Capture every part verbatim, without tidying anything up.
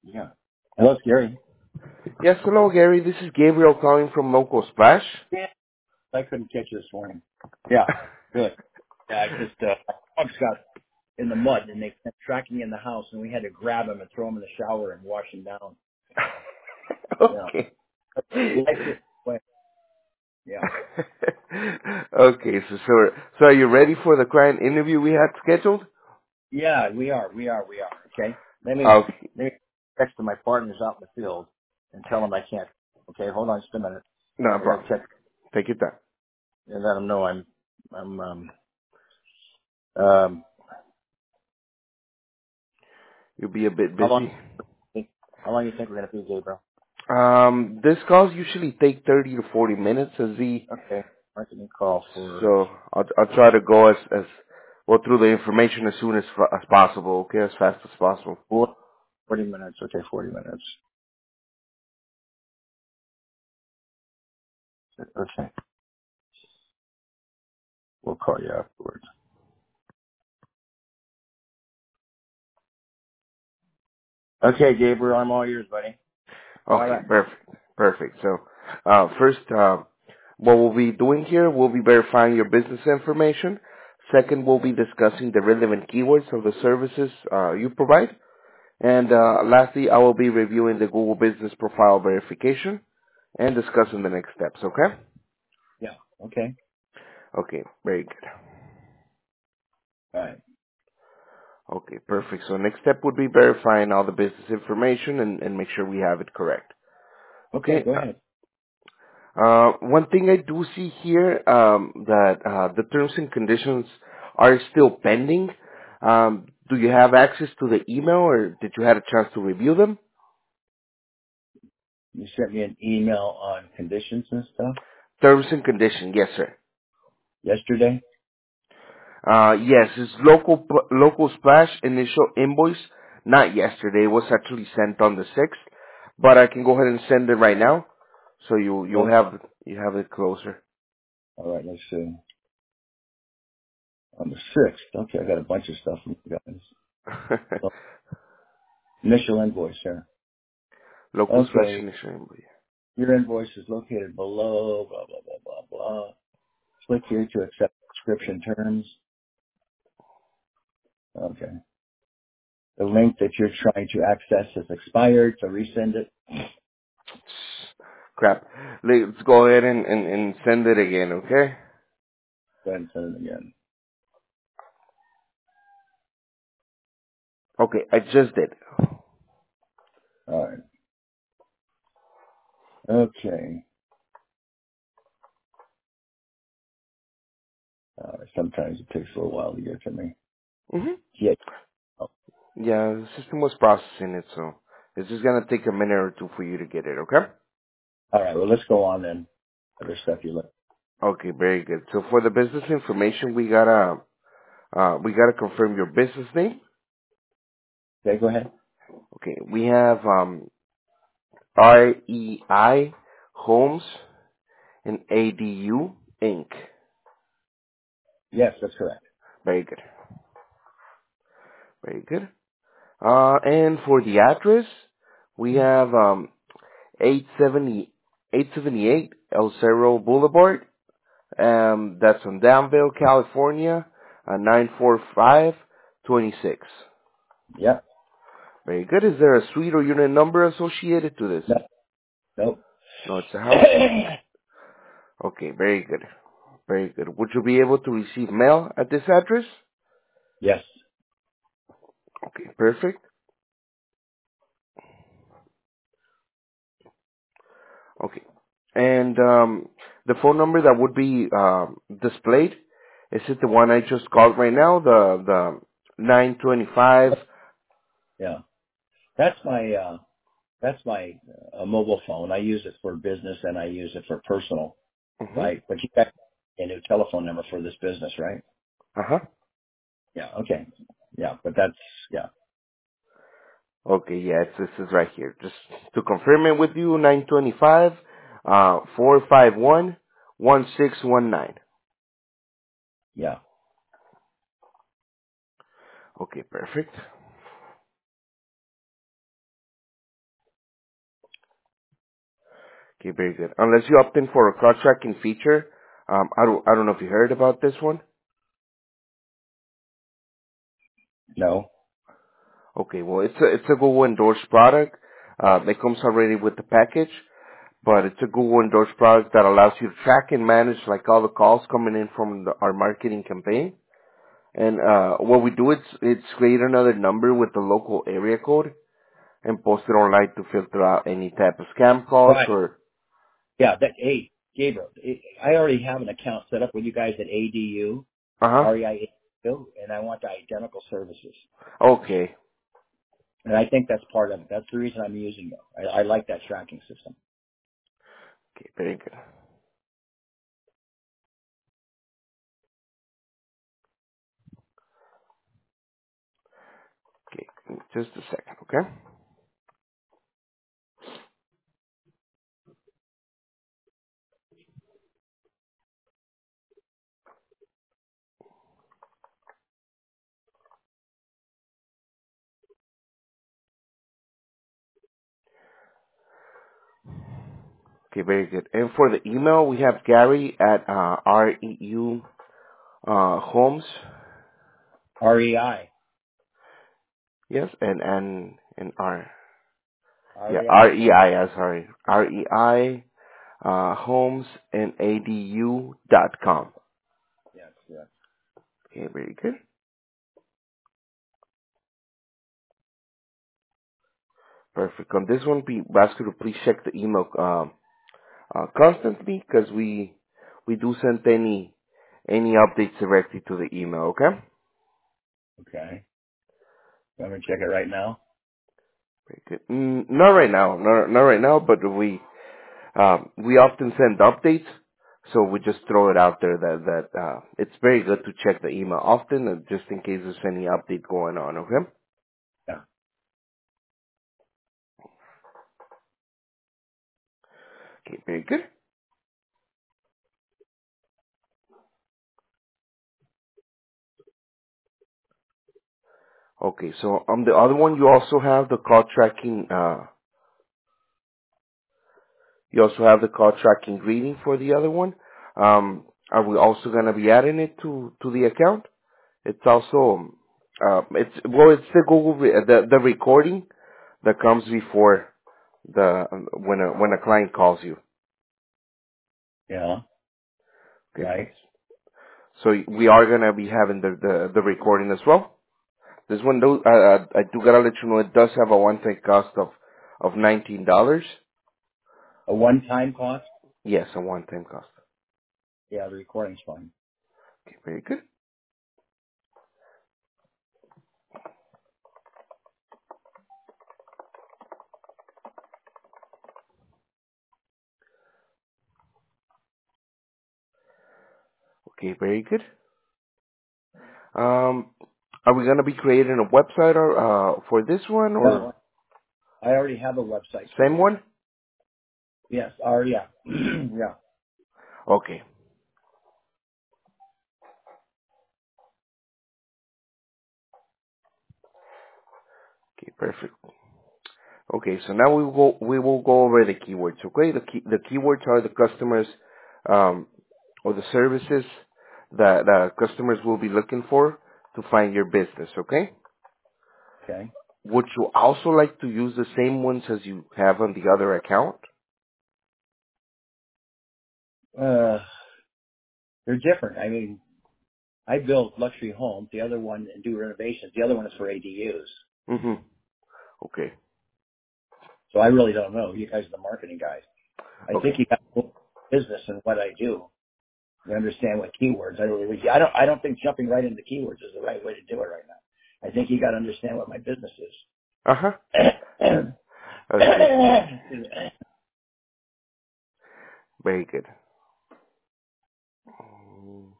Yeah. Hello, it's Gary. Yes, hello, Gary. This is Gabriel calling from Local Splash. Yeah. I couldn't catch you this morning. Yeah. Good. Yeah, I just, uh, my dogs got in the mud and they kept tracking in the house and we had to grab them and throw them in the shower and wash them down. Yeah. Okay. Life is, well, yeah. Okay, so, so so are you ready for the client interview we had scheduled? Yeah, we are. We are. We are. Okay. Let me, Okay, let me text to my partners out in the field and tell them I can't. Okay. Hold on just a minute. no I got to problem. check Take your time. and let them know I'm, I'm, um, um, You'll be a bit how long, busy. how long do you think we're going to be, Gabriel? Um, this calls usually take thirty to forty minutes as the, Okay. Marketing call for so I'll, I'll try to go as, as, well through the information as soon as, fa- as possible, okay, as fast as possible. four, forty minutes. Okay, forty minutes. Okay. We'll call you afterwards. Okay, Gabriel, I'm all yours, buddy. All Okay, right. perfect. Perfect. So, uh, first, uh, what we'll be doing here, we'll be verifying your business information. Second, we'll be discussing the relevant keywords of the services uh, you provide. And uh, lastly, I will be reviewing the Google Business Profile verification and discussing the next steps, okay? Yeah. Okay. Okay, very good. All right. Okay, perfect. So next step would be verifying all the business information and, and make sure we have it correct. Okay, Okay, go uh, ahead. Uh, one thing I do see here, um, that uh, the terms and conditions are still pending. Um, do you have access to the email, or did you have a chance to review them? You sent me an email on conditions and stuff Terms and conditions, yes, sir. yesterday. Uh, yes, it's local local splash initial invoice. Not yesterday. It was actually sent on the sixth, but I can go ahead and send it right now, so you you'll Oh, have you have it closer. all right. Let's see. On the sixth. Okay, I got a bunch of stuff from you guys. So, initial invoice here. Local splash Okay. initial invoice. Your invoice is located below, blah, blah, blah, blah, blah. Click here to accept subscription terms. Okay. The link that you're trying to access has expired, so resend it. Crap. Let's go ahead and, and, and send it again, okay? Go ahead and send it again. Okay, I just did. All right. Okay. Uh, sometimes it takes a little while to get to me. hmm Yeah. Oh, Yeah, the system was processing it, so it's just gonna take a minute or two for you to get it, okay? all right. Well, let's go on then. Other stuff you look. Okay, very good. So for the business information, we gotta, uh, we gotta confirm your business name. Okay, go ahead. Okay, we have, um, R E I Homes and A D U Inc. Yes, that's correct. Very good. Very good. Uh, and for the address, we have, um, eight seventy eight seventy eight El Cerro Boulevard. Um, that's on Danville, California, uh, nine four five two six. Yep. Very good. Is there a suite or unit number associated to this? No, nope. No, it's a house. Okay, very good. Very good. Would you be able to receive mail at this address? yes. Okay, perfect. Okay. And um, the phone number that would be um, displayed, is it the one I just called right now? The the nine twenty five. Yeah. That's my, uh, that's my uh, mobile phone. I use it for business and I use it for personal, Mm-hmm. right? But you got a new telephone number for this business, right? Uh huh. Yeah. Okay. Yeah. But that's, yeah. Okay, yeah, it's, this is right here. Just to confirm it with you, nine twenty five, uh, four five one one six one nine. Yeah. Okay, perfect. Okay, very good. Unless you opt in for a car tracking feature, um, I don't, I don't know if you heard about this one. No. Okay, well, it's a, it's a Google endorsed product. Uh, it comes already with the package, but it's a Google endorsed product that allows you to track and manage like all the calls coming in from the, our marketing campaign. And, uh, what we do is, it's create another number with the local area code and post it online to filter out any type of scam calls Right. or, Yeah. That. Hey, Gabriel, I already have an account set up with you guys at A D U, uh-huh. R E I A U, and I want the identical services. Okay. And I think that's part of it. That's the reason I'm using it. I, I like that tracking system. Okay, very good. Okay, just a second, okay? Okay, very good. And for the email, we have Gary at uh, R E U uh, Homes. R E I. Yes, and and and R. Yeah, R E I. R E I. Uh, sorry, R E I uh, Homes and A D U dot com. Yes, yes. Okay, very good. Perfect. On this one, we ask you to please check the email um, uh, constantly because we we do send any any updates directly to the email. Okay. Okay. I'm going to check it right now. Very good. Mm, not right now, not, not right now, but we um, we often send updates, so we just throw it out there that that uh, it's very good to check the email often, uh, just in case there's any update going on. Okay. Yeah. Okay, very good. Okay, so on the other one, you also have the call tracking. Uh, you also have the call tracking greeting for the other one. Um, are we also going to be adding it to to the account? It's also um, uh, it's well, it's the Google re- the the recording that comes before the when a when a client calls you. Yeah. Okay. Right. So we are gonna be having the the, the recording as well. This one, though, uh, uh, I do gotta let you know it does have a one-time cost of of nineteen dollars. A one-time cost? Yes, a one-time cost. Yeah, the recording's fine. Okay, very good. Okay, very good. Um, are we gonna be creating a website or uh for this one or No, I already have a website same created. one? Yes. Or yeah. Yeah. Okay. Okay, perfect. Okay, so now we will go, we will go over the keywords. Okay, the key, the keywords are the customers um, or the services that that customers will be looking for to find your business. Okay, Okay. would you also like to use the same ones as you have on the other account? Uh, they're different. I mean, I build luxury homes. The other one and do renovations. The other one is for A D Us. Mm-hmm. Okay. So I really don't know. You guys are the marketing guys. I think Okay. you got more business in what I do. You understand what keywords. I really, I don't, I don't think jumping right into keywords is the right way to do it right now. I think you got to understand what my business Uh huh. is. Okay. Very good. Um,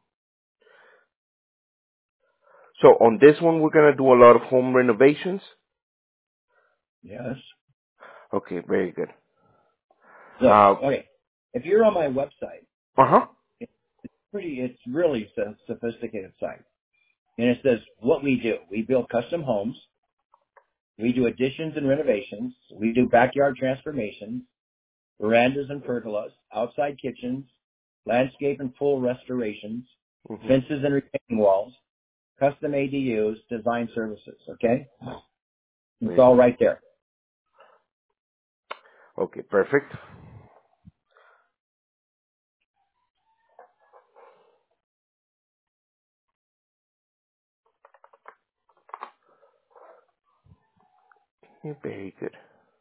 So on this one, we're gonna do a lot of home renovations. Yes. Okay. Very good. So, Uh. okay. If you're on my website, Uh huh. it's pretty, it's really a sophisticated site. And it says what we do. We build custom homes. We do additions and renovations. We do backyard transformations. verandas and pergolas, outside kitchens, landscape and pool restorations, hmm fences and retaining walls, custom A D Us, design services. Okay? It's Very all good. right there. Okay, perfect. Yeah, very good.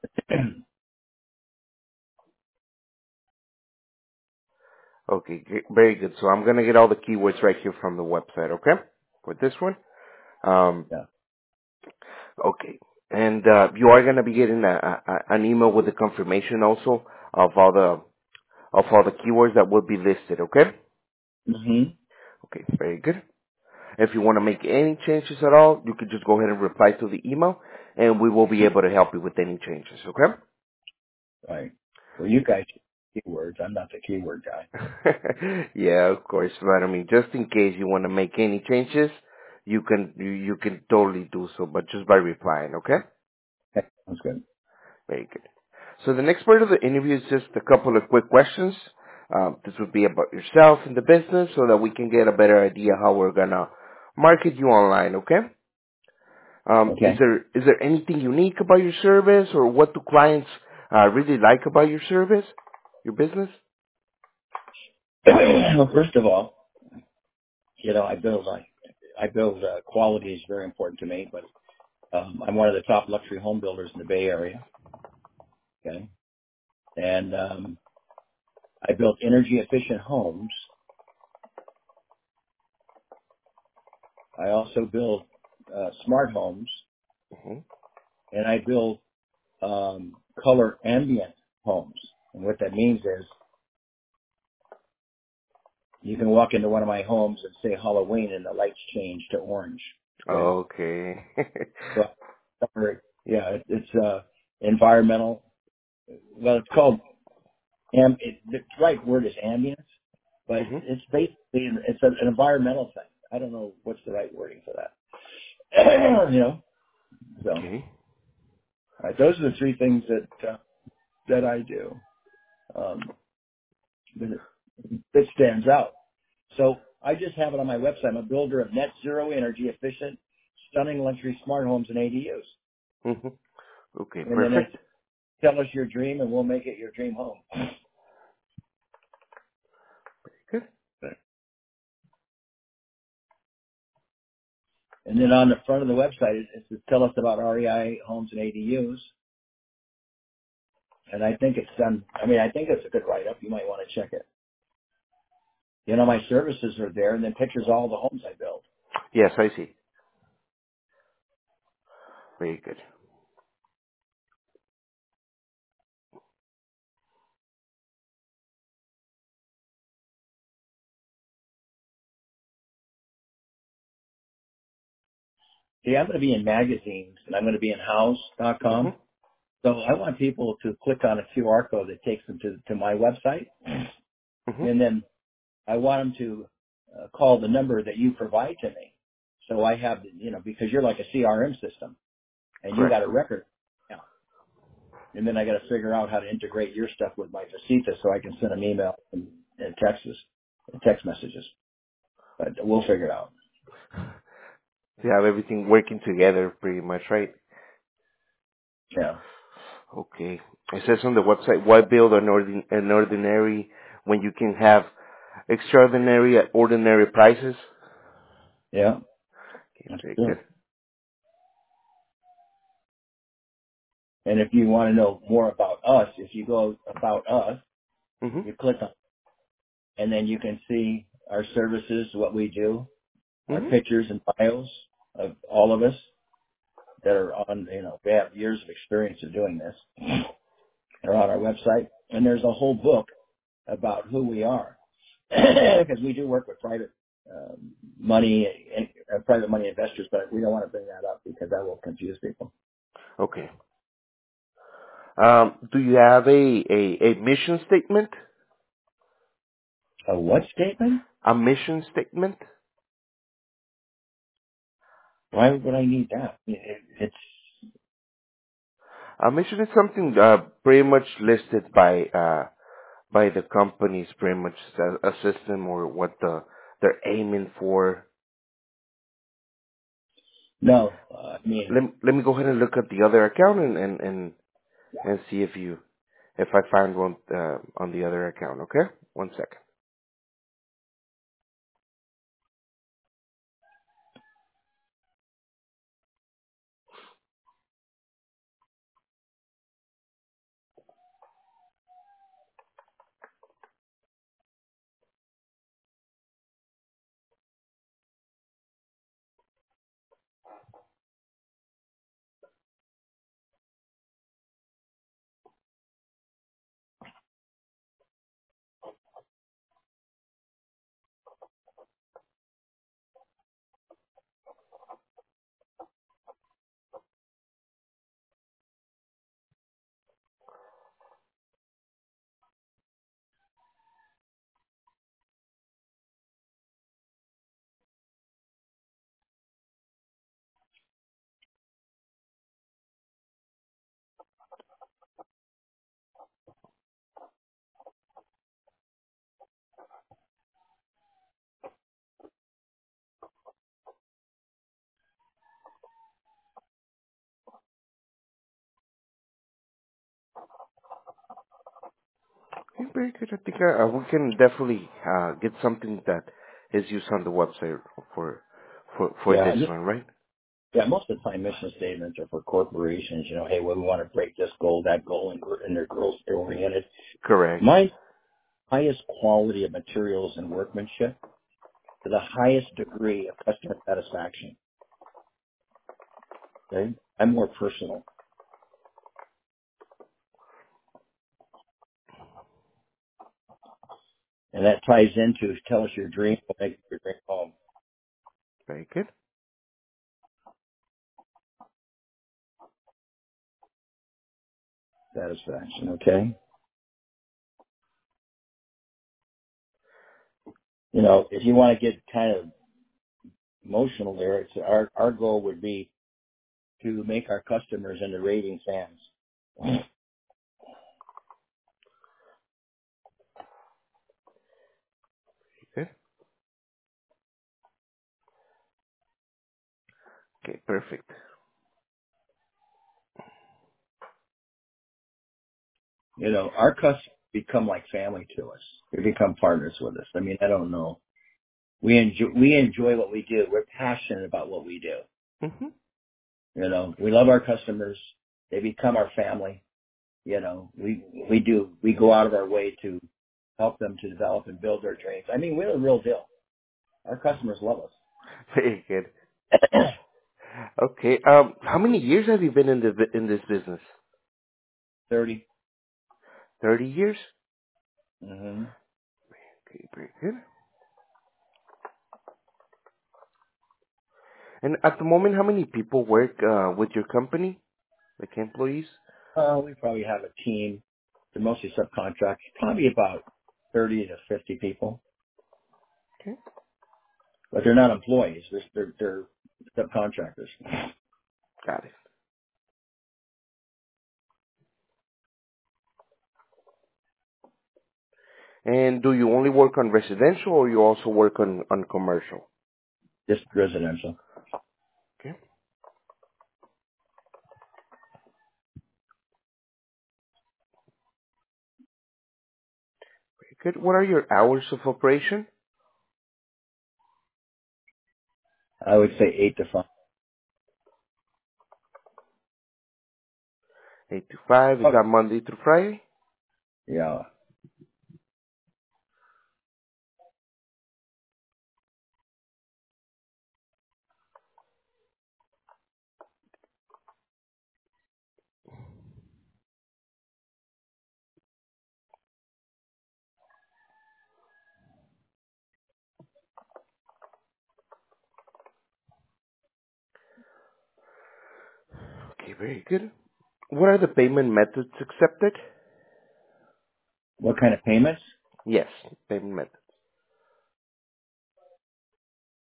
Okay, g- very good. So I'm gonna get all the keywords right here from the website, okay? For this one. Um, Yeah. okay. And uh, you are gonna be getting a, a, an email with the confirmation also of all the of all the keywords that will be listed, okay? hmm Okay, very good. If you want to make any changes at all, you can just go ahead and reply to the email, and we will be able to help you with any changes, okay? Right. Well, you guys keywords. I'm not the keyword guy. Yeah, of course. But I mean, just in case you want to make any changes, you can you, you can totally do so, but just by replying, okay? Okay, sounds good. Very good. So the next part of the interview is just a couple of quick questions. Um, this would be about yourself and the business, so that we can get a better idea how we're gonna market you online, okay? Um, is Okay. there is there anything unique about your service, or what do clients uh, really like about your service, your business? Well, first of all, you know, I build like I build uh, quality is very important to me, but um, I'm one of the top luxury home builders in the Bay Area. Okay, and um, I build energy efficient homes. I also build uh, smart homes, hmm and I build um, color ambient homes. And what that means is you can walk into one of my homes and say Halloween, and the lights change to orange. Okay, Okay. so yeah, it, it's uh, environmental. Well, it's called Am, it, the right word is ambience, but hmm it's basically it's an, an environmental thing. I don't know what's the right wording for that. you know, so Okay. uh, those are the three things that uh, that I do um, that, that stands out. So I just have it on my website. I'm a builder of net zero energy efficient, stunning luxury smart homes and A D Us. hmm Okay, And then it's perfect. tell us your dream, and we'll make it your dream home. Good. And then on the front of the website, it, it says tell us about R E I homes and A D Us. And I think it's done. I mean, I think it's a good write-up. You might want to check it. You know, my services are there, and then pictures of all the homes I build. Yes, I see. Very good. See, I'm going to be in magazines, and I'm going to be in house dot hmm com. So I want people to click on a Q R code that takes them to, to my website, hmm and then I want them to uh, call the number that you provide to me. So I have, you know, because you're like a C R M system, and you got Correct. a record. Yeah. And then I got to figure out how to integrate your stuff with my Faceta so I can send them email and, and texts, and text messages. But we'll figure it out. You have everything working together pretty much, right? Yeah. Okay. It says on the website, why build an, ordin- an ordinary when you can have extraordinary at ordinary prices? Yeah. Okay, That's very good. good. And if you want to know more about us, if you go about us, hmm you click on, and then you can see our services, what we do, our hmm pictures and bios of all of us that are on, you know, they have years of experience of doing this. They're on our website. And there's a whole book about who we are. Because we do work with private um, money, uh, private money investors, but we don't want to bring that up because that will confuse people. Okay. Um, do you have a, a, a mission statement? A what statement? A mission statement? Why would I need that? It, it's Uh, mission is something uh, pretty much listed by uh, by the companies, pretty much a, a system or what the they're aiming for. No, uh, I mean, Let let me go ahead and look at the other account and and and, and see if you if I find one uh, on the other account. Okay, one second. Okay, very good. I think uh, uh, we can definitely uh, get something that is used on the website for for for yeah, this just, one, right? yeah, most of the time mission statements are for corporations, you know, hey, well, we want to break this goal, that goal, and, gr- and they're growth oriented. Correct. My highest quality of materials and workmanship to the highest degree of customer satisfaction. Okay? I'm more personal. And that ties into tell us your dream, we'll make your dream home. Very good. Satisfaction, okay? You know, if you want to get kind of emotional there, it's our, our goal would be to make our customers into raving fans. Good. Okay, perfect. You know, our customers become like family to us. They become partners with us. I mean, I don't know. We enjoy, we enjoy what we do. We're passionate about what we do. Mhm. You know, we love our customers. They become our family. You know, we, we do, we go out of our way to help them to develop and build their dreams. I mean, we're the real deal. Our customers love Very good. us. Okay. Um, how many years have you been in the bu- in this business? thirty. Thirty years. Mm-hmm. Okay, very good. And at the moment, how many people work uh, with your company, like employees? Uh, we probably have a team. They're mostly subcontractors, probably about thirty to fifty people, Okay, but they're not employees. They're, they're, they're subcontractors. got it. And do you only work on residential, or you also work on on commercial? Just residential. Okay, very good. What are your hours of operation? I would say eight to five. Eight to five. Is Oh, that Monday through Friday? yeah. Okay, very good. What are the payment methods accepted? What kind of payments? Yes, payment methods.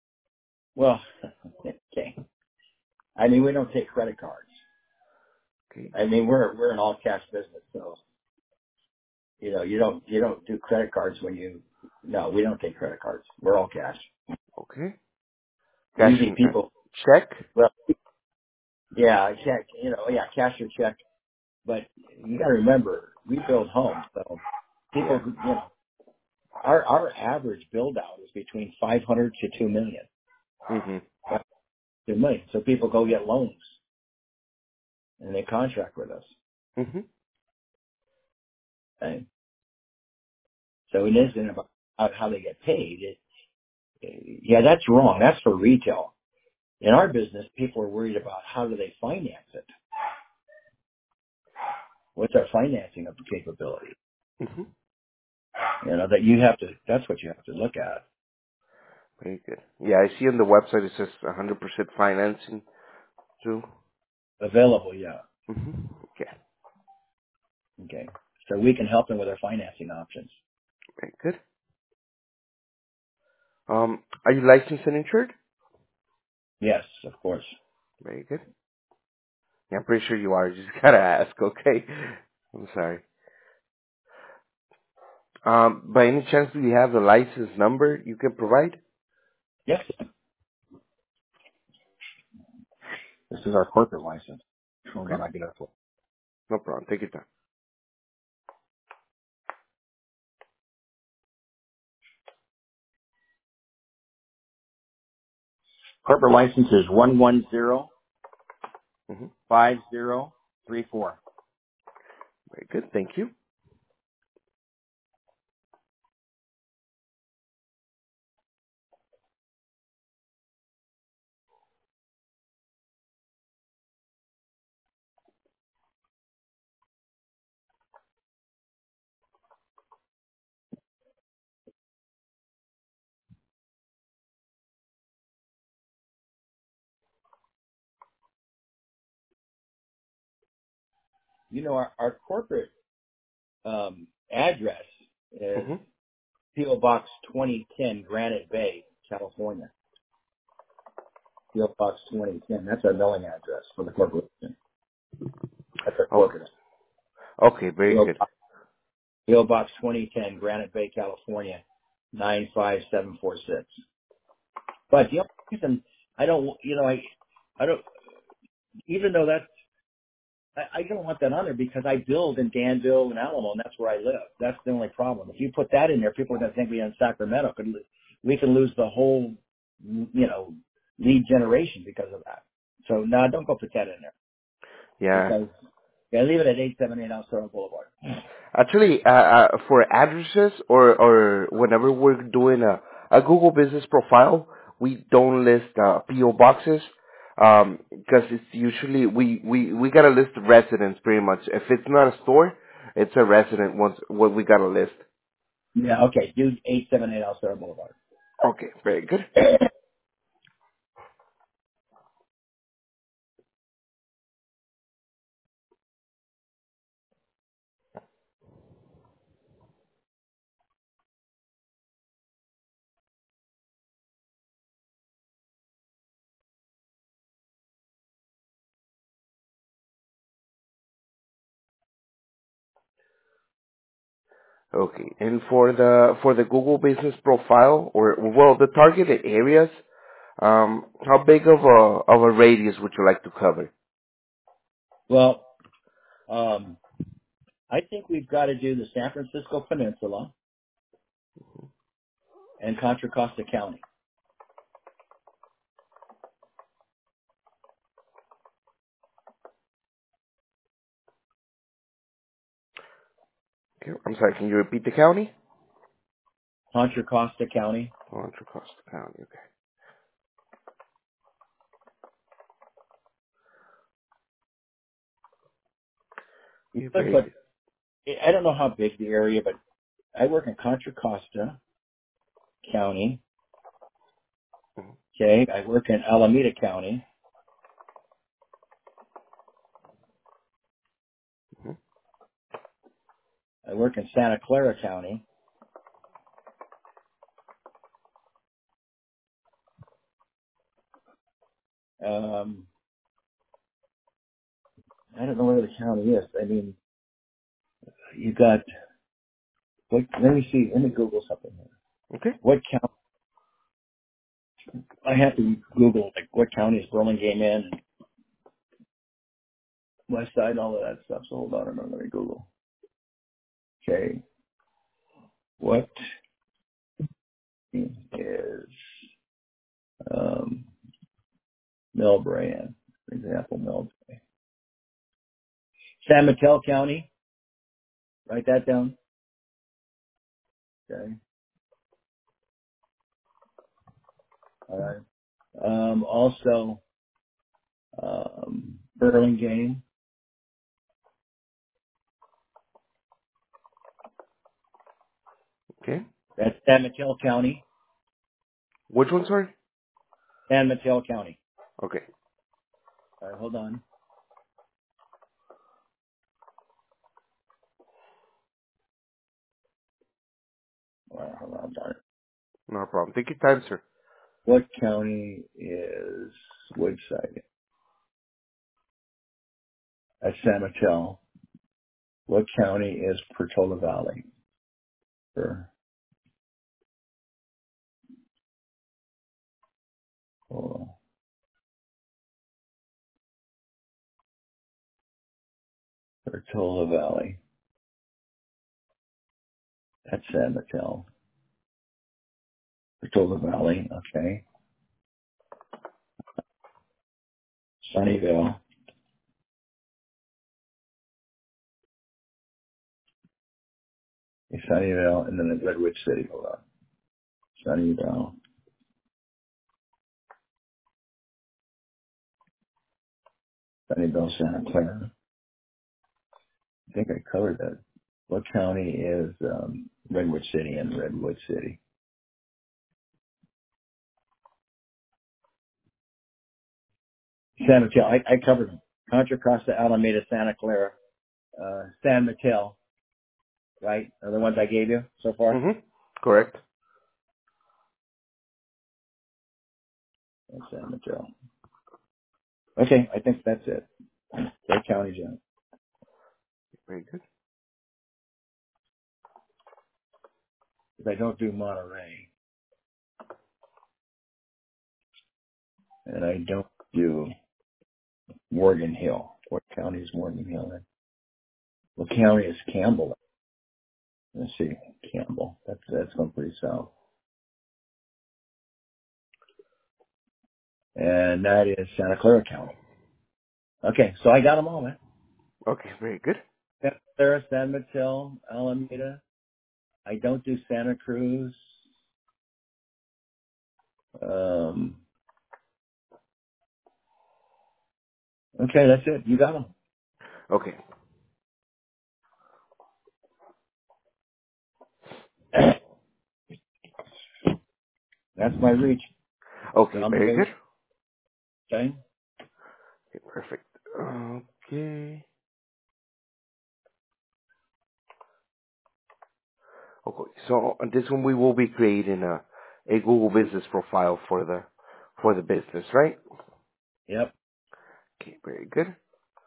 Well, okay. I mean, we don't take credit cards. Okay. I mean, we're we're an all cash business, so you know, you don't you don't do credit cards when you. No, we don't take credit cards. We're all cash. Okay. Cash Usually, and uh, people. check. Well, yeah, check. You know, yeah, cash or check. But you got to remember, we build homes, so people, Yeah. who you know, our our average build out is between five hundred to two million. Mhm. Two million. So people go get loans and they contract with us. Mhm. Okay? So it isn't about how how they get paid. It, yeah, that's wrong. That's for retail. In our business, people are worried about how do they finance it. What's our financing of the capability? Mhm. You know, that you have to, that's what you have to look at. Very good. Yeah, I see on the website it says one hundred percent financing too. Available, yeah. Mhm. Okay. Okay. So we can help them with their financing options. Very good. Um, are you licensed and insured? Yes, of course. Very good. Yeah, I'm pretty sure you are. Just gotta ask, okay? I'm sorry. Um, by any chance, do you have the license number you can provide? Yes. This is our corporate license. Hold Okay. on, I get up. No problem. Take your time. Corporate license is one one zero hmm five zero three four. Very good. Thank you. You know, our, our corporate um, address is hmm P O Box twenty ten, Granite Bay, California. P O Box twenty ten. That's our mailing address for the corporation. That's our Okay. corporate. Okay. Very P O good. Box, P O Box twenty ten, Granite Bay, California, nine five seven four six. But the only reason I don't, you know, I, I don't, even though that's, I, I don't want that on there because I build in Danville and Alamo, and that's where I live. That's the only problem. If you put that in there, people are going to think we're in Sacramento. Could lo- We can lose the whole, you know, lead generation because of that. So no, don't go put that in there Yeah. because yeah, leave it at eight seven eight Alcero Boulevard. Actually, uh, uh, for addresses or, or whenever we're doing a, a Google business profile, we don't list uh, P O boxes um, because it's usually we, we, we gotta list residents pretty much. If it's not a store, it's a resident. Once what we gotta list. Yeah, okay, do eight seven eight Alcero Boulevard. Okay, very good. Okay, and for the for the Google business profile or well the targeted areas, um, how big of a of a radius would you like to cover? Well, um, I think we've got to do the San Francisco Peninsula and Contra Costa County. Okay, I'm sorry, can you repeat the county? Contra Costa County. Contra Costa County. Okay. You Yeah, could very put, good. I don't know how big the area, but I work in Contra Costa County. Mm-hmm. Okay. I work in Alameda County. I work in Santa Clara County. Um, I don't know where the county is. I mean, you got, what, let me see, let me Google something here. Okay. What county, I have to Google, like, what county is Burlingame in, and West Side, all of that stuff. So hold on a minute, let me Google. Okay. What is, um, Millbrae, for example, Millbrae. San Mateo County, write that down. Okay. All right. Um, also, um, Burlingame, Okay. that's San Mateo County, Which one, sorry? San Mateo County. Okay. All right, hold on. All right, hold on, darn it. No problem. Take your time, sir. What county is Woodside? That's San Mateo. What county is Portola Valley? For, oh, Portola Valley. That's San Mateo. Portola Valley, okay. Sunnyvale. Sunnyvale, and then Redwood City. Hold on. Sunnyvale. Sunnyvale, Santa Clara. I think I covered that. What county is um, Redwood City and Redwood City? San Mateo. I, I covered them. Contra Costa, Alameda, Santa Clara, uh, San Mateo, right? Are the ones I gave you so far? Mm-hmm. Correct. And San Mateo. Okay, I think that's it. What county's in? Very good. If I don't do Monterey, and I don't do Morgan Hill. What county is Morgan Hill in? What county is Campbell in? Let's see, Campbell. That's that's going pretty south. And that is Santa Clara County. Okay, so I got them all, man. Okay, very good. Santa Clara, San Mateo, Alameda. I don't do Santa Cruz. Um, okay, that's it. You got them. Okay. That's my reach Okay, around the very base. good. Okay. Okay, perfect. Okay. Okay. So on this one, we will be creating a a Google Business profile for the for the business, right? Yep. Okay, very good.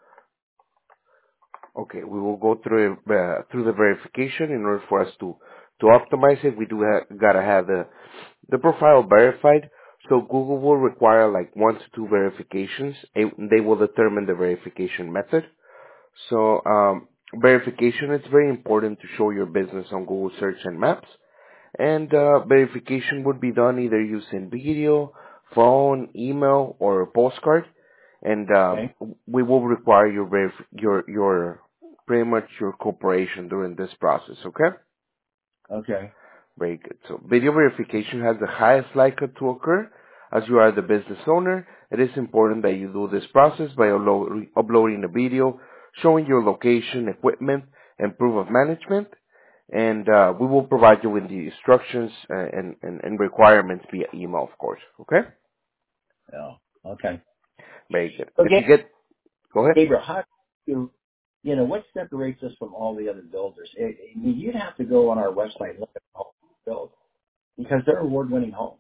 Okay, we will go through uh, through the verification in order for us to to optimize it. We do ha- gotta have the the profile verified. So Google will require like one to two verifications. and They will determine the verification method. So um, verification is very important to show your business on Google Search and Maps. And uh, verification would be done either using video, phone, email, or a postcard. And um, Okay. we will require your verif- your your pretty much your cooperation during this process. Okay. Okay. Very good. So video verification has the highest likelihood to occur. As you are the business owner, it is important that you do this process by uplo- uploading a video showing your location, equipment, and proof of management. And uh, we will provide you with the instructions uh, and, and, and requirements via email, of course. Okay? Yeah. Okay. Very good. If you Okay. get, go ahead. Gabriel, how do you, you know, what separates us from all the other builders? I I mean, you'd have to go on our website and look at the homes built because they're award-winning homes.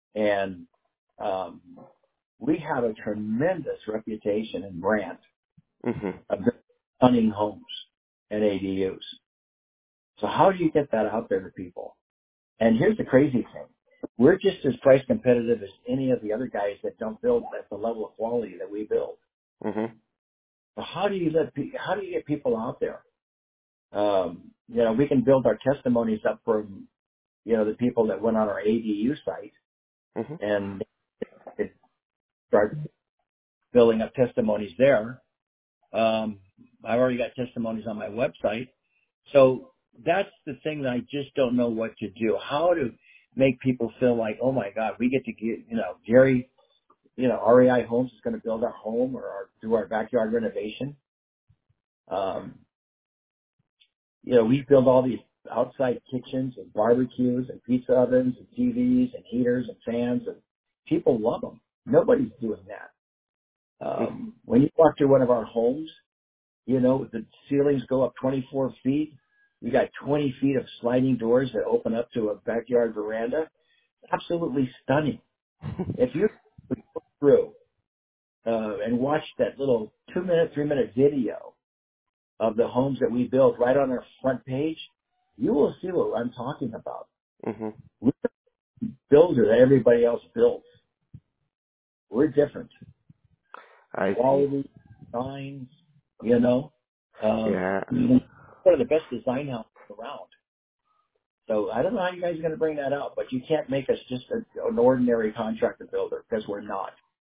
And um, we have a tremendous reputation and brand. Mhm. of stunning homes and A D Us. So how do you get that out there to people? And here's the crazy thing. We're just as price competitive as any of the other guys that don't build at the level of quality that we build. Mhm. So how do you let, pe- how do you get people out there? Um, you know, we can build our testimonies up from, you know, the people that went on our A D U site Mhm. and it start building up testimonies there. Um, I've already got testimonies on my website. So that's the thing that I just don't know what to do. How to make people feel like, oh my God, we get to get, you know, Gary, you know, R E I Homes is going to build our home or our, do our backyard renovation. Um, you know, we build all these outside kitchens and barbecues and pizza ovens and T Vs and heaters and fans, and people love them. Nobody's doing that. Mhm. Um, when you walk through one of our homes, you know, the ceilings go up twenty-four feet. You got twenty feet of sliding doors that open up to a backyard veranda. Absolutely stunning. If you go through uh, and watch that little two-minute, three-minute video of the homes that we build right on our front page, you will see what I'm talking about. Mhm. We're a builder that everybody else builds. We're different. I see. Quality, signs, you know. Uh, Yeah. one of the best design houses around. So I don't know how you guys are going to bring that out, but you can't make us just a, an ordinary contractor builder because we're not.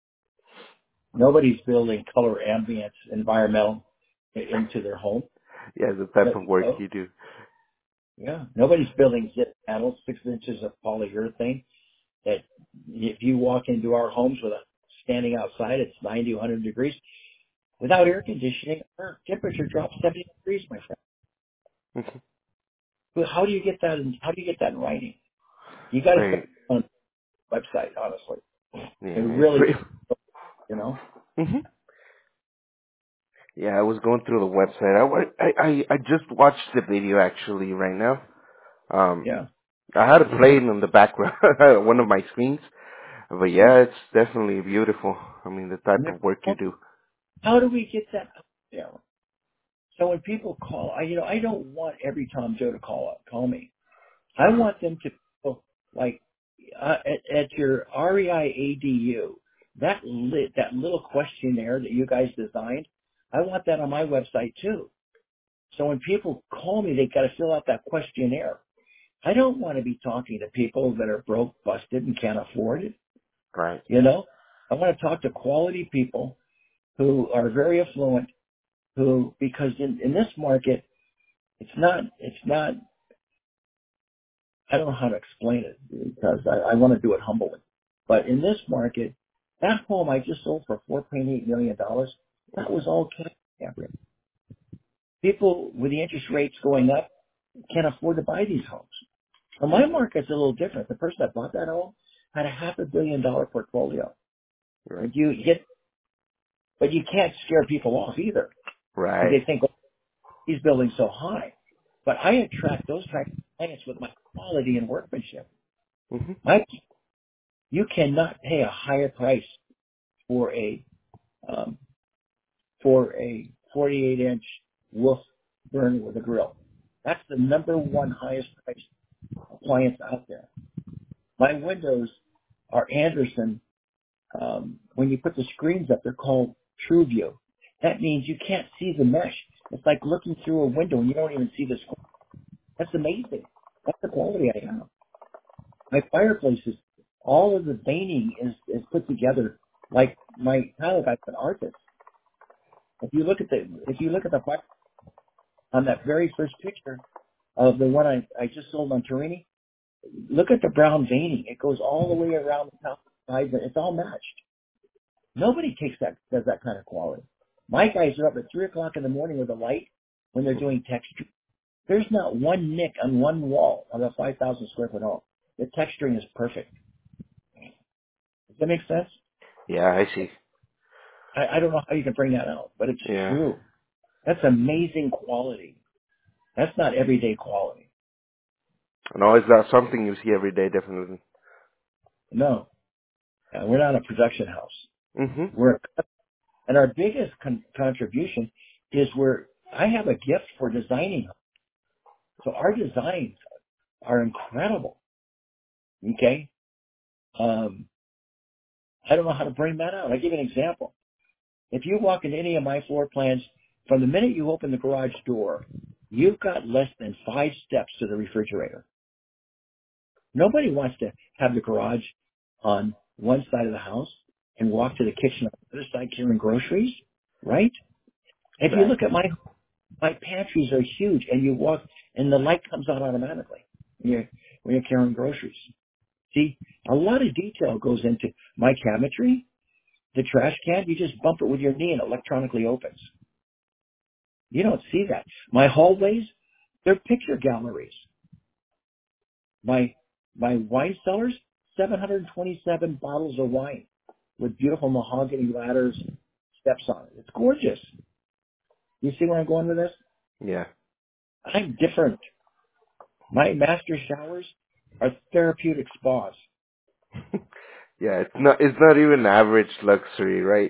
Nobody's building color ambience, environmental i- into their home. Yeah, the type That, of work oh, you do. yeah, nobody's building zip panels, six inches of polyurethane. That if you walk into our homes with a standing outside, it's ninety, one hundred degrees. Without air conditioning, our temperature drops seventy degrees, my friend. Mhm. Well, how do you get that? In, how do you get that in writing? You got to put it Right. on the website, honestly. It Yeah, it's really, real. you know. Mhm. Yeah, I was going through the website. I, wa- I, I, I just watched the video actually right now. Um, Yeah. I had it playing in the background, one of my screens. But yeah, it's definitely beautiful. I mean, the type And of work you then, do. how do we get that out there? So when people call, I, you know, I don't want every Tom Joe to call up, call me. I want them to feel like uh, at, at your R E I A D U, that lit, that little questionnaire that you guys designed, I want that on my website too. So when people call me, they got to fill out that questionnaire. I don't want to be talking to people that are broke, busted, and can't afford it. Right. You know, I want to talk to quality people who are very affluent, who, because in, in this market, it's not, it's not, I don't know how to explain it because I, I want to do it humbly. But in this market, that home I just sold for four point eight million dollars, that was all cash. Cameron. People with the interest rates going up can't afford to buy these homes. So my market's a little different. The person that bought that home had a half a billion dollar portfolio. Right. And you get, but you can't scare people off either because Right. they think, oh, he's building so high. But I attract those type of clients with my quality and workmanship. Hmm. My, you cannot pay a higher price for a um, for a forty-eight inch Wolf burner with a grill. That's the number one highest priced appliance out there. My windows are Anderson. Um, when you put the screens up, they're called TrueView. That means you can't see the mesh. It's like looking through a window and you don't even see the screen. That's amazing. That's the quality I have. My fireplaces, all of the veining is, is put together like my tile guy's an artist. If you look at the if you look at the fire on that very first picture of the one I, I just sold on Torini, look at the brown veining. It goes all the way around the top sides. It's all matched. Nobody takes that does that kind of quality. My guys are up at three o'clock in the morning with a light when they're doing texture. There's not one nick on one wall of a five thousand square foot home. The texturing is perfect. Does that make sense? Yeah, I see. I, I don't know how you can bring that out, but it's Yeah. true. That's amazing quality. That's not everyday quality. No, it's not something you see every day, definitely. No, uh, we're not a production house. Hmm. We're a cut. And our biggest con- contribution is where I have a gift for designing. So our designs are incredible. Okay. Um, I don't know how to bring that out. I'll give you an example. If you walk into any of my floor plans, from the minute you open the garage door, you've got less than five steps to the refrigerator. Nobody wants to have the garage on one side of the house and walk to the kitchen on the other side carrying groceries, right? If you look Exactly. at my my pantries are huge, and you walk and the light comes on automatically when you're when you're carrying groceries. See, a lot of detail goes into my cabinetry. The trash can, you just bump it with your knee and it electronically opens. You don't see that. My hallways, they're picture galleries. My my wine cellars, seven hundred twenty-seven bottles of wine with beautiful mahogany ladders, steps on it. It's gorgeous. You see where I'm going with this? Yeah. I'm different. My master showers are therapeutic spas. Yeah, it's not it's not even average luxury, right?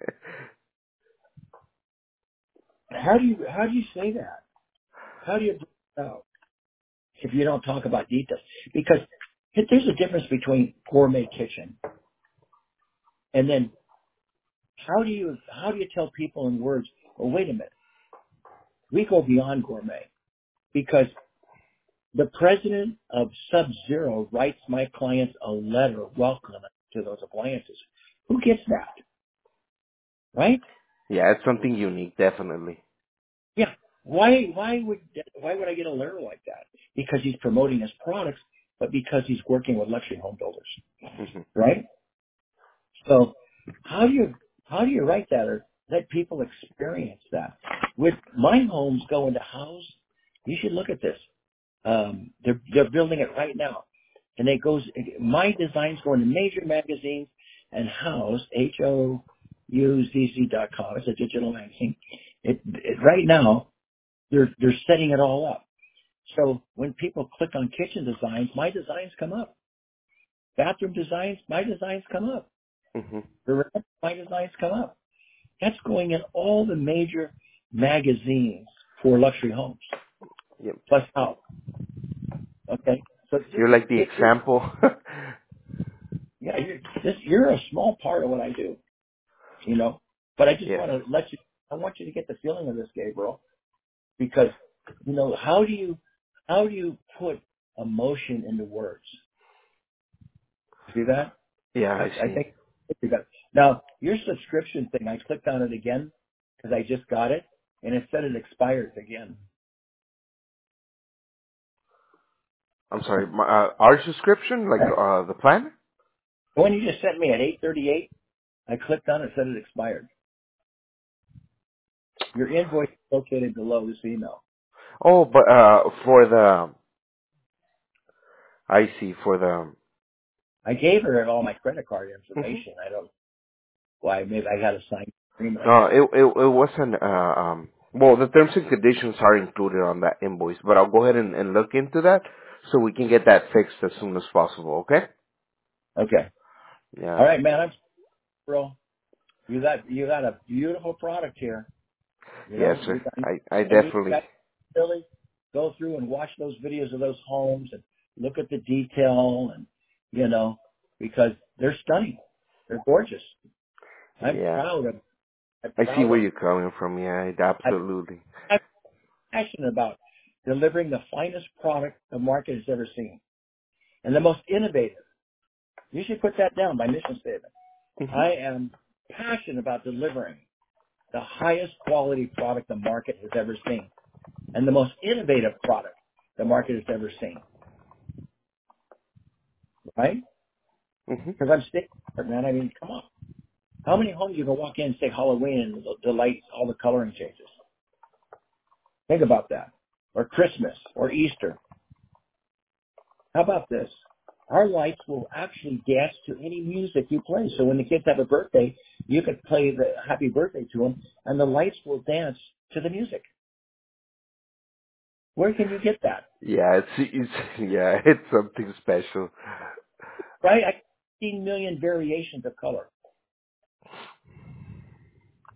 How do you how do you say that? How do you bring it out if you don't talk about details? Because there's a difference between gourmet kitchen and then how do you how do you tell people in words, well, wait a minute, we go beyond gourmet because the president of Sub-Zero writes my clients a letter welcoming to those appliances. Who gets that, right? Yeah, it's something unique, definitely. Yeah. Why why would why would I get a letter like that? Because he's promoting his products, but because he's working with luxury home builders, Hmm. right? So how do you how do you write that or let people experience that? With my homes going to house, you should look at this. Um, they're they're building it right now, and it goes. My designs go into major magazines and house H O U Z Z dot com. It's a digital magazine. It, it right now they're they're setting it all up. So when people click on kitchen designs, my designs come up. Bathroom designs, my designs come up. Hmm. The rest, my designs come up. That's going in all the major magazines for luxury homes. Yep. Plus out. Okay. So this, You're like the this, this example. yeah, you're, this, you're a small part of what I do, you know. But I just Yes. want to let you. I want you to get the feeling of this, Gabriel, because you know how do you how do you put emotion into words? See that? Yeah, I, I I see. think you got now your subscription thing. I clicked on it again because I just got it, and it said it expires again. I'm sorry. My, uh, our subscription, like uh, the plan. The one you just sent me at eight thirty-eight, I clicked on it, said it expired. Your invoice is located below this email. Oh, but uh, for the I see for the. I gave her all my credit card Mhm. information. I don't why. Maybe I got a signed agreement. I No, guess. it it it wasn't. Uh, um. Well, the terms and conditions are included on that invoice, but I'll go ahead and, and look into that so we can get that fixed as soon as possible. Okay? Okay. Yeah. All right, man. I'm bro. You got you got a beautiful product here. You Yes, know, sir. you got I I and you definitely. got really go through and watch those videos of those homes and look at the detail and you know because they're stunning. They're gorgeous. I'm Yeah. proud of. I'm I see proud where of. you're coming from. Yeah, I, absolutely. I'm passionate about delivering the finest product the market has ever seen and the most innovative. You should put that down, my mission statement. Hmm. I am passionate about delivering the highest quality product the market has ever seen and the most innovative product the market has ever seen, right? Hmm. Because I'm sticking to it, man. I mean, come on. How many homes you can walk in and say Halloween and the, the lights, all the coloring changes? Think about that. Or Christmas or Easter. How about this? Our lights will actually dance to any music you play. So when the kids have a birthday, you could play the happy birthday to them, and the lights will dance to the music. Where can you get that? Yeah, it's it's yeah, it's something special. Right? I fifteen million variations of color.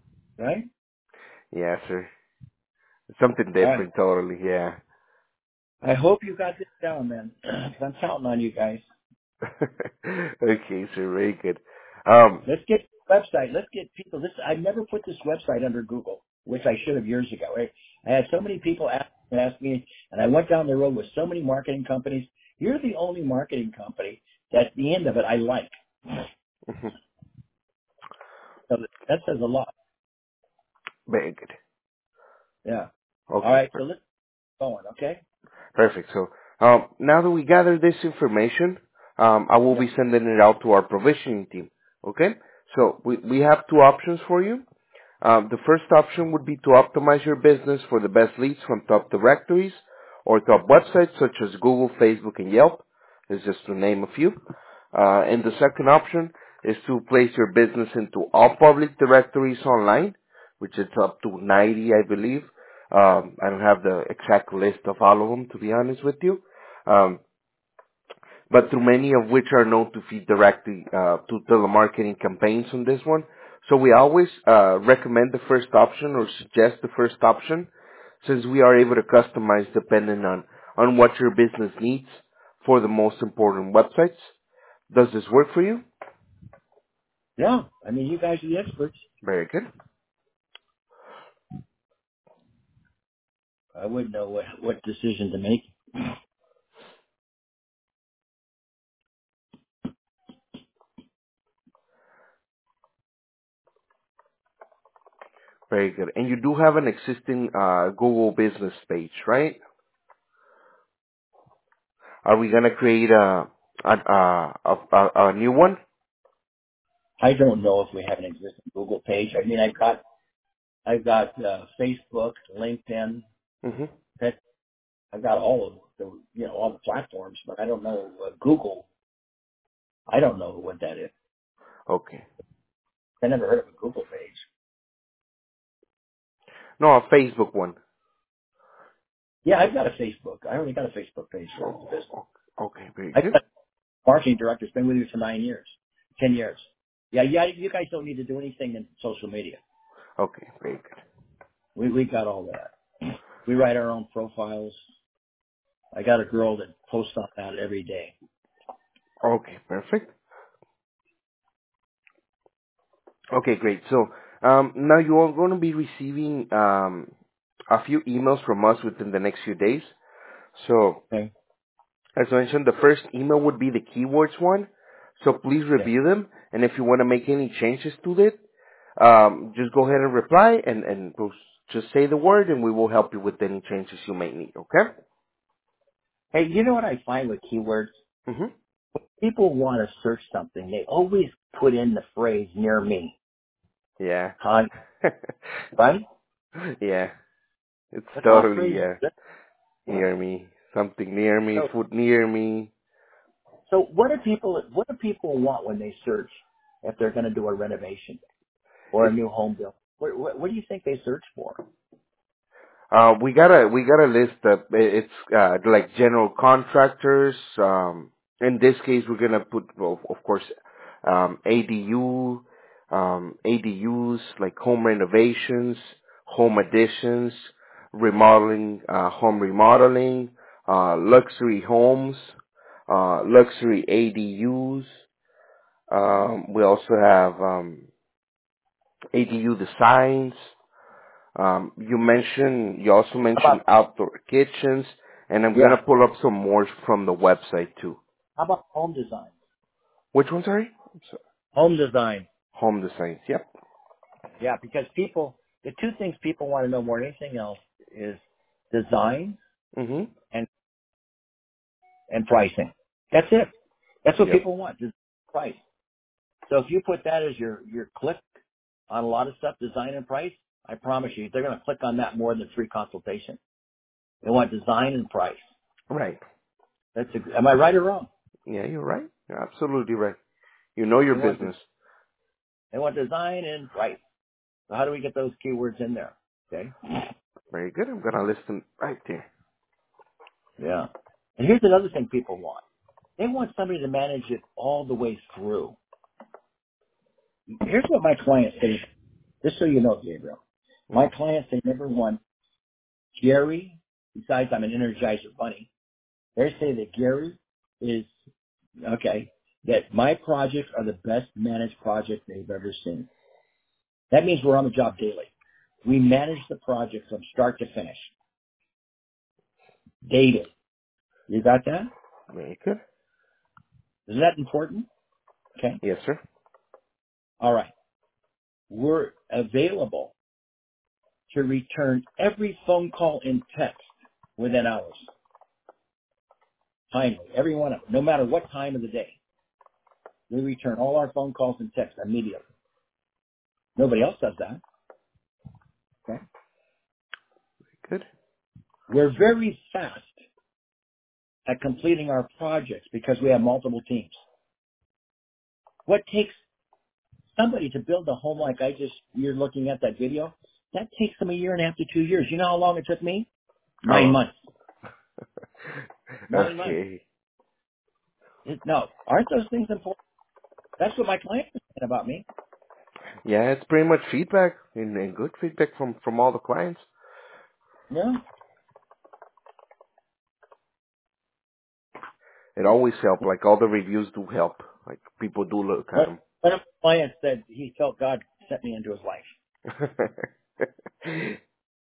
right? Yeah, sir. Something All right. different, totally. Yeah. I hope you got this down, man. I'm counting on you guys. Okay, sir. Very good. Um. Let's get website. Let's get people. This I never put this website under Google, which I should have years ago. I, I had so many people ask, ask me, and I went down the road with so many marketing companies. You're the only marketing company that at the end of it I like. Mhm. So that says a lot. Very good. Yeah. All Okay. right. So let's go on. Okay. Perfect. So um, now that we gather this information, um, I will Yeah. be sending it out to our provisioning team. Okay? So we, we have two options for you. Um, the first option would be to optimize your business for the best leads from top directories or top websites such as Google, Facebook, and Yelp. Is just to name a few. Uh, and the second option is to place your business into all public directories online, which is up to ninety, I believe. Um, I don't have the exact list of all of them, to be honest with you. Um, but through many of which are known to feed directly uh, to telemarketing campaigns on this one. So we always uh, recommend the first option or suggest the first option since we are able to customize depending on, on what your business needs for the most important websites. Does this work for you? Yeah. I mean, you guys are the experts. Very good. I wouldn't know what what decision to make. Very good. And you do have an existing uh, Google business page, right? Are we going to create a, a, a, a, a new one? I don't know if we have an existing Google page. I mean, I've got I've got uh, Facebook, LinkedIn. Hmm. That I've got all of the you know all the platforms, but I don't know uh, Google. I don't know what that is. Okay. I never heard of a Google page. No, a Facebook one. Yeah, I've got a Facebook. I already got a Facebook page for the business. Oh, oh, okay, very I've good. got a marketing director. It's been with you for nine years, ten years. Yeah, yeah. You guys don't need to do anything in social media. Okay, very good. We we got all that. We write our own profiles. I got a girl that posts on that every day. Okay, perfect. Okay, great. So um, now you are going to be receiving um, a few emails from us within the next few days. So Okay. as mentioned, the first email would be the keywords one. So please Yeah. review them, and if you want to make any changes to it, um, just go ahead and reply, and and we'll just say the word, and we will help you with any changes you may need. Okay? Hey, you know what I find with keywords? Mhm. People want to search something. They always put in the phrase "near me." Yeah. Huh? Right? Yeah. It's That's all totally crazy. yeah. Near me, something near me, So, food near me. so what do people what do people want when they search if they're going to do a renovation or a It new home build? What, what, what do you think they search for? Uh, we got a we got a list of it's uh, like general contractors. Um, in this case, we're gonna put, well, of course, um, A D U, um, A D Us like home renovations, home additions, remodeling, uh, home remodeling, uh, luxury homes, uh, luxury A D Us. Um, we also have um, A D U designs. Um, you mentioned, you also How mentioned about outdoor kitchens, and I'm yeah? gonna pull up some more from the website too. How about home design? Which one, sorry? I'm sorry. Home design. Home designs. Yep. Yeah, because people the two things people want to know more than anything else is design Mhm. and and pricing. That's it. That's what Yep. people want. Just price. So if you put that as your your click on a lot of stuff, design and price, I promise you, they're going to click on that more than free consultation. They want design and price. Right. That's a, am I right or wrong? Yeah, you're right. You're absolutely right. You know your They want business. they want design and price. So how do we get those keywords in there? Okay. Very good. I'm gonna list them right there. Yeah. And here's another thing people want. They want somebody to manage it all the way through. Here's what my clients say. Just so you know, Gabriel, my Mm. clients, they never want Gary, besides I'm an Energizer Bunny, they say that Gary is, okay, that my projects are the best managed project they've ever seen. That means we're on the job daily. We manage the project from start to finish, daily. You got that? Very good. Is that important? Okay. Yes, sir. All right. We're available to return every phone call and text within hours. Timely. Every one of them. No matter what time of the day. We return all our phone calls and texts immediately. Nobody else does that. Okay. Good. We're very fast at completing our projects because we have multiple teams. What takes somebody to build a home like I just, you're looking at that video, that takes them a year and a half to two years. You know how long it took me? Nine Oh, months. Nine months. okay. It, no, aren't those things important? That's what my clients are saying about me. Yeah, it's pretty much feedback and, and good feedback from from all the clients. Yeah. It always helps. Like all the reviews do help. Like people do look at But one of my clients said he felt God sent me into his life. them.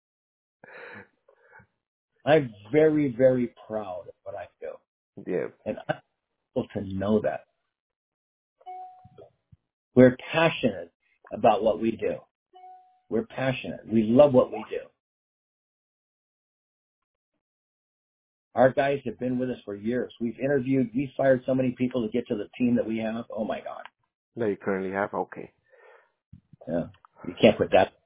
I'm very, very proud of what I do. Yeah. And I'm able to know that. We're passionate about what we do. We're passionate. We love what we do. Our guys have been with us for years. We've interviewed, we fired so many people to get to the team that we have. Oh my God. That you currently have. Okay. Yeah. You can't put that.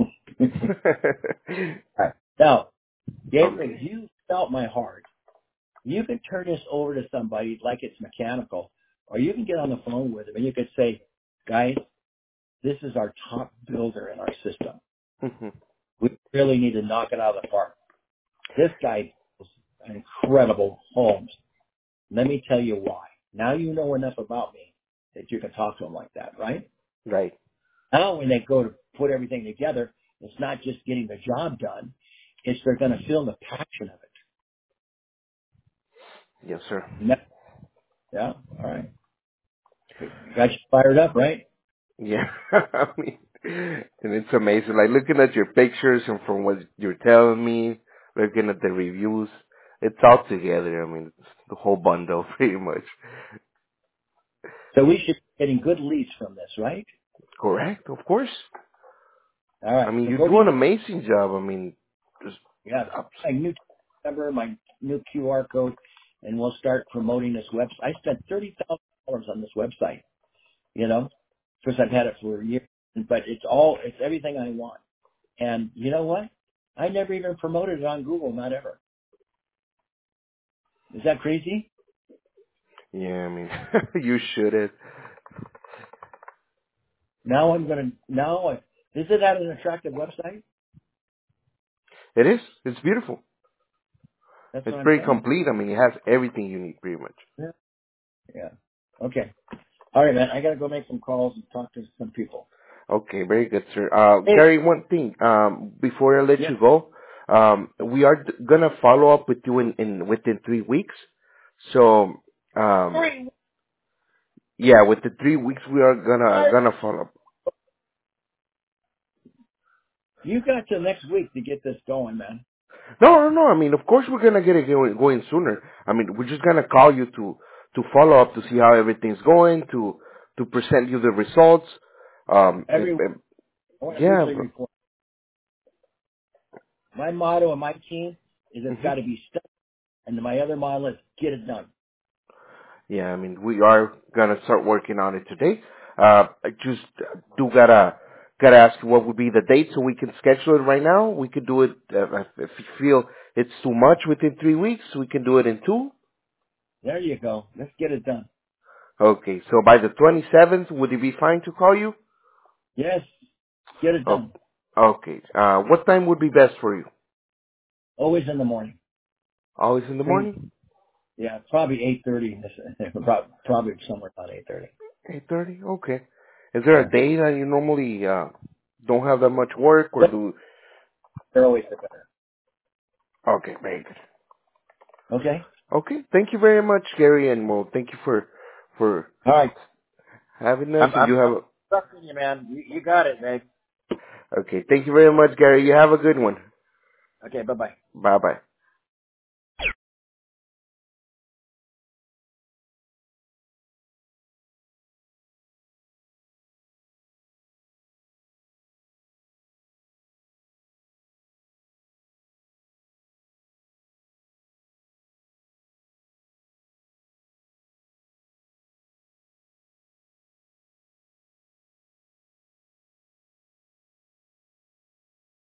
All right. Now, Gabriel, Okay. you felt my heart. You can turn this over to somebody like it's mechanical, or you can get on the phone with them and you could say, guys, this is our top builder in our system. Mhm. We really need to knock it out of the park. This guy is incredible homes. Let me tell you why. Now you know enough about me that you can talk to him like that, right? Right. Now when they go to put everything together, it's not just getting the job done. It's they're going to feel the passion of it. Yes, sir. And that, yeah, all right. Got you fired up, right? Yeah. I mean, and it's amazing. Like looking at your pictures and from what you're telling me, looking at the reviews, it's all together. I mean, it's the whole bundle pretty much. So we should be getting good leads from this, right? Correct. Of course. All I right. mean, So you go do to an your, amazing job. I mean, just yeah, ups. my new number, my new Q R code, and we'll start promoting this website. I spent thirty thousand dollars on this website, you know, because I've had it for a year, but it's all, it's everything I want. And you know what? I never even promoted it on Google, not ever. Is that crazy? Yeah, I mean, you should have. Now I'm going to, now, I, is it at an attractive website? It is. It's beautiful. That's It's what I'm pretty saying. complete. I mean, it has everything you need, pretty much. Yeah. Yeah. Okay. All right, man. I got to go make some calls and talk to some people. Okay, very good, sir. Uh, Hey. Gary, one thing, um, before I let Yeah. you go, um, we are d- gonna follow up with you in, in within three weeks. So, um, Three. yeah, with the three weeks, we are gonna gonna follow up. You got till next week to get this going, man. No, no, no. I mean, of course, we're gonna get it going, going sooner. I mean, we're just gonna call you to to follow up to see how everything's going, to to present you the results. Um, and, Every and I want a yeah, weekly bro. report. My motto and my team is it's hmm got to be stuck, and my other motto is get it done. Yeah, I mean, we are gonna start working on it today. Uh, I just do gotta gotta ask you what would be the date so we can schedule it right now. We could do it uh, if you feel it's too much within three weeks. We can do it in two. There you go. Let's get it done. Okay, so by the twenty-seventh, would it be fine to call you? Yes, get it Oh, done. okay. Uh, what time would be best for you? Always in the morning. Always in the Bring morning? yeah, probably eight thirty. Probably probably somewhere about eight thirty. eight thirty? Okay. Is there Yeah. a day that you normally, uh, don't have that much work, or Yep. do? They're always the better. Okay, very good. Okay. Okay, thank you very much, Gary, and well, thank you for for All right. having us, I'm and I'm, you have. I'm trusting you, man. You, you got it, man. A, okay, thank you very much, Gary. You have a good one. Okay. Bye bye. Bye bye.